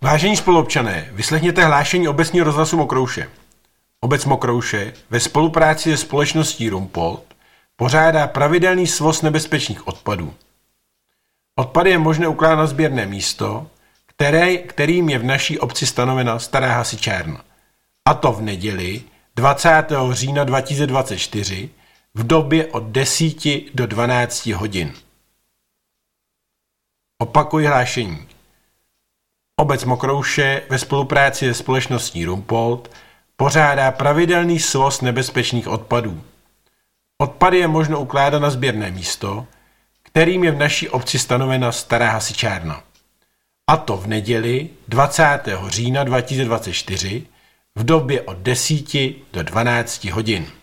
Vážení spoluobčané, vyslechněte hlášení obecního rozhlasu Mokrouše. Obec Mokrouše ve spolupráci se společností Rumpold pořádá pravidelný svoz nebezpečných odpadů. Odpady je možné ukládat na sběrné místo, kterým je v naší obci stanovena stará hasičárna. A to v neděli 20. října 2024 v době od 10 do 12 hodin. Opakuji hlášení. Obec Mokrouše ve spolupráci se společností Rumpold pořádá pravidelný svoz nebezpečných odpadů. Odpady je možno ukládat na sběrné místo, kterým je v naší obci stanovena stará hasičárna. A to v neděli 20. října 2024 v době od 10 do 12 hodin.